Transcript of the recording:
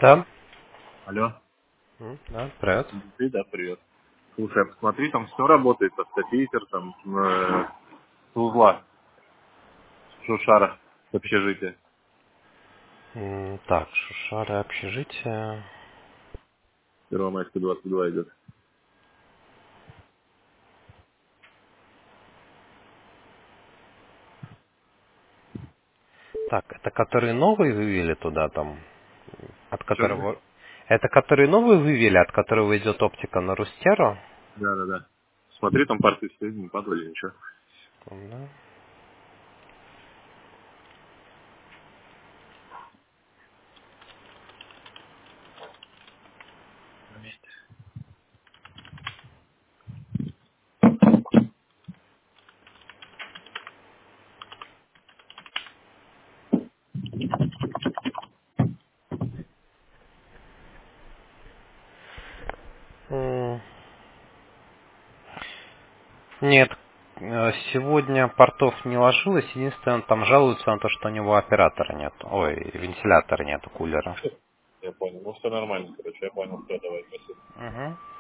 Да? Алло. Да, привет. Ты, да, привет. Слушай, посмотри, там все работает, автопитер, там, с узла, с Шушара, с общежития. Так, Шушары, общежитие. Первомайская 22 идет. Так, это которые новые вывели туда там, от Что? которого... Это которые новые вывели, от которого идет оптика на Рустеру? Да, да, да. Смотри, там партии все не падали, ничего. Да. На месте. М, Нет, сегодня портов не ложилось. Единственное, он там жалуется на то, что у него оператора нет. Ой, вентилятора нету, кулера. Я понял. Ну, все нормально, короче, я понял. Все, давай, спасибо. Угу.